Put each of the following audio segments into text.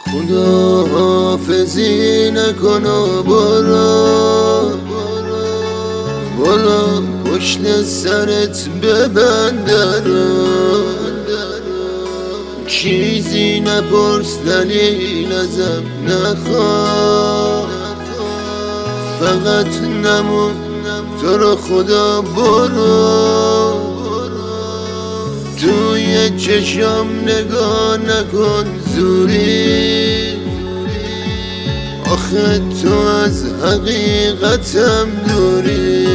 خدا حافظی نکن و برو پشت سرت ببند درو، چیزی نپرس دلیل ازم نخواه، فقط نمون تو رو خدا برو، توی چشم نگاه نکن زوری، آخه تو از حقیقتم دوری،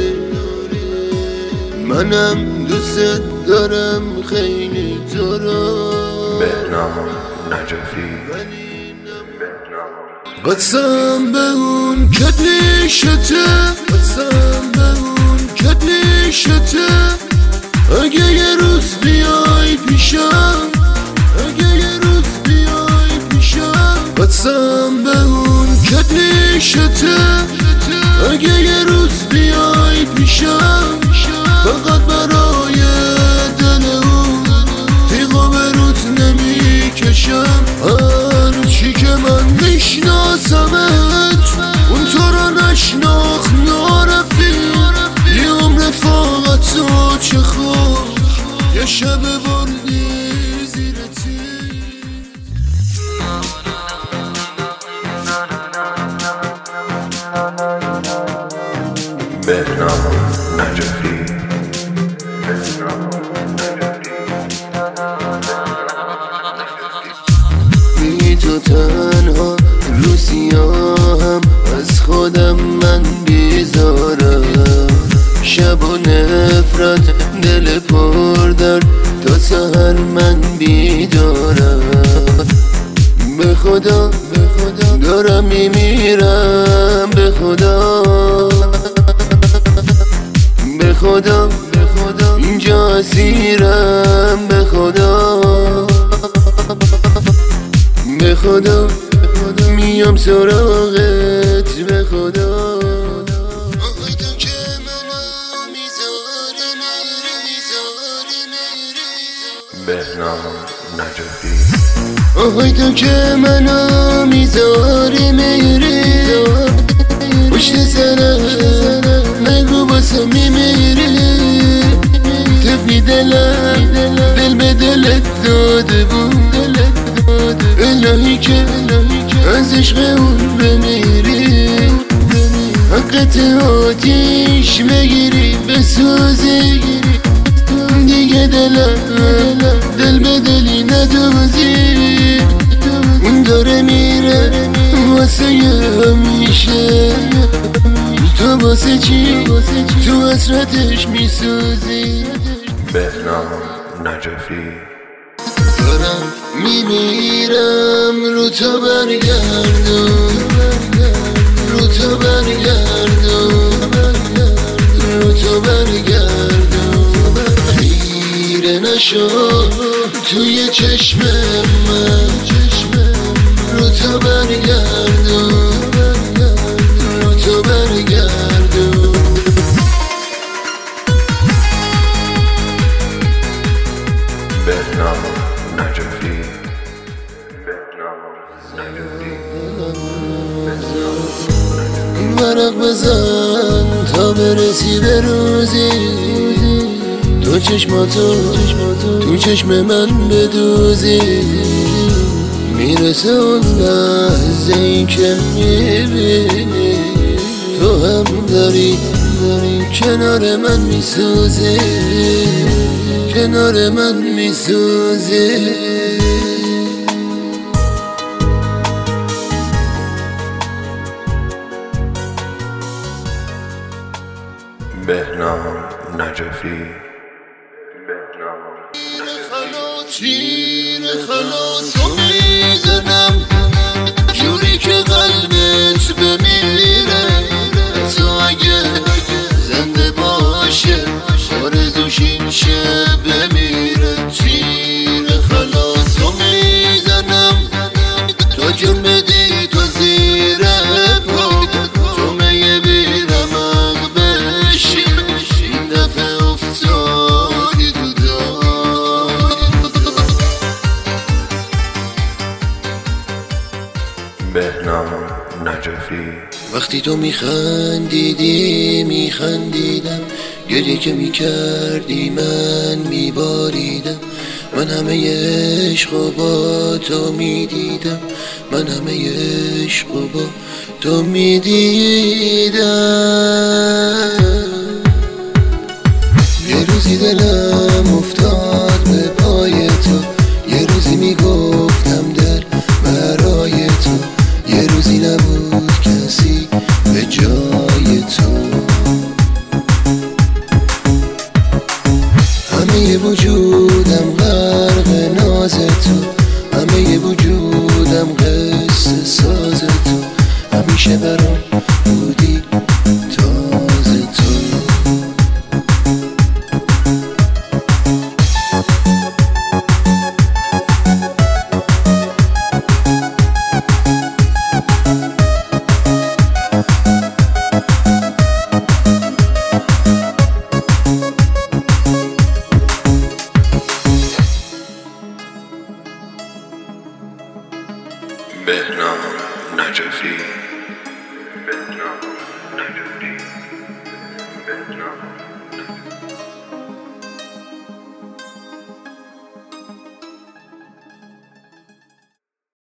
منم دوست دارم خیلی تو رو. بهنام نجفی. قسم به اون که پیشته، قسم به اون که پیشته، اگه یه روز بیای پیشم، اگه یه روز بیای پیشم، قسم به اون که پیشته، اگه یه روز بیای پیشم، فقط برای دل اون تیغا به روت نمیکشم، هرچی که من میشناسمت اون تو رو نشناخت نارفیق، یه عمر فقط تو چه خوب یه شب بردی زیر تیغ. بهنام نجفی. بی تو تنها رو سیاهم، از خودم من بیزارم، شب و نفرت دل پر درد تا سحر من بیدارم، به خدا دارم میمیرم، به خدا اینجا اسیرم، به خدا میام سراغت، به خدا. آهای تو که منو میذاری میری، بهنام نجفی. آهای تو که منو میذاری میری، پشت سرم نگو باسم میمیری، تفلی دلم دل به دلت داده بود، الهی که از عشق اون بمیری، حقت آتیش بگیری بسوزی، دیگه دل به دلی ندوزی، اون داره میره واسه همیشه، تو واسه چی تو حسرتش میسوزی. بهنام نجفی. دارم میمیرم رو تو برگردون، رو تو برگردون، رو تو برگردون، خیره نشو توی چشم من، رو تو برگردون، رو تو برگردون. بهنام نجفی. این ورق بزن تا برسی به روزی، تو چشماتو تو چشم من بدوزی، میرسه اون لحظه ای که میبینی تو هم داری کنار من میسوزی، کنار من میسوزی. بهنام نجفی. تیر خلاص رو میزنم جوری که قلبت بمیره، تو اگه زنده باشه آرزوش این شه بمیره، تیر خلاص رو میزنم تا جون بدی تو زیر پا، تو میه بیرمق بشی این دفعه افتاد بهنام نجفی. وقتی تو میخندیدی میخندیدم، گریه که میکردی من میباریدم. من همه عشقو با تو میدیدم، من همه عشقو با تو میدیدم. یه روزی دلم افتاد به پای تو، یه روزی میگفتم دل برای تو، یه روزی نبود کسی به جای تو. همه وجودم غرق ناز تو، همه وجودم قصه ساز تو، همیشه برام بودی تازه تو. بهنام نجفی. بهنام نجفی. بهنام نجفی.